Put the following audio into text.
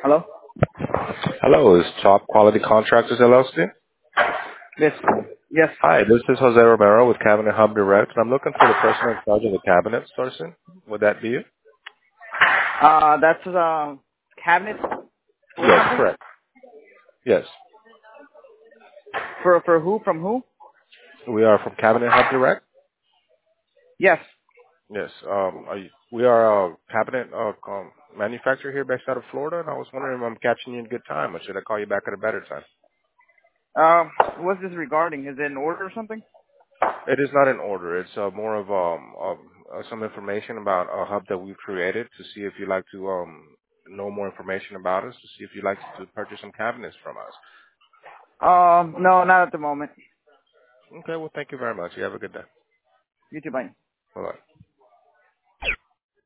Hello? Hello, is Top Quality Contractors LLC? Yes. Yes. Hi, this is Jose Romero with Cabinet Hub Direct, and I'm looking for the person in charge of the cabinet sourcing. Would that be you? That's cabinet for Yes, something? correct. Yes. For who? From who? We are from Cabinet Hub Direct? Yes. Yes. We are a cabinet manufacturer here based out of Florida, and I was wondering if I'm catching you in a good time, or should I call you back at a better time? What's this regarding? Is it an order or something? It is not an order. It's more of some information about a hub that we've created to see if you'd like to know more information about us, to see if you'd like to purchase some cabinets from us. No, not at the moment. Okay, well, thank you very much. You have a good day. You too, bye. Bye-bye.